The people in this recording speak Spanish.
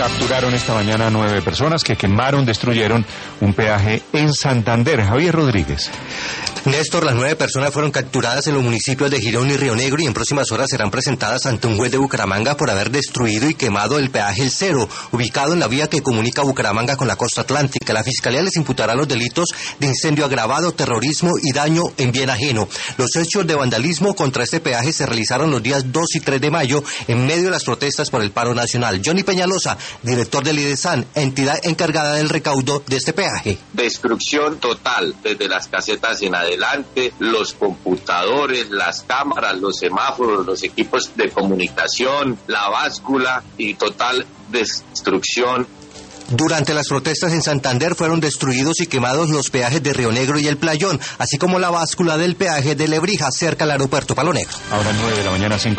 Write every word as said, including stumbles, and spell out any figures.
Capturaron esta mañana a nueve personas que quemaron, destruyeron un peaje en Santander. Javier Rodríguez. Néstor, las nueve personas fueron capturadas en los municipios de Girón y Río Negro y en próximas horas serán presentadas ante un juez de Bucaramanga por haber destruido y quemado el peaje El Cero, ubicado en la vía que comunica Bucaramanga con la costa atlántica. La Fiscalía les imputará los delitos de incendio agravado, terrorismo y daño en bien ajeno. Los hechos de vandalismo contra este peaje se realizaron los días dos y tres de mayo en medio de las protestas por el paro nacional. Johnny Peñalosa, director del IDESAN, entidad encargada del recaudo de este peaje. Destrucción total, desde las casetas en adelante, los computadores, las cámaras, los semáforos, los equipos de comunicación, la báscula y total destrucción. Durante las protestas en Santander fueron destruidos y quemados los peajes de Río Negro y El Playón, así como la báscula del peaje de Lebrija, cerca al aeropuerto Palo Negro. Ahora nueve de la mañana, cinco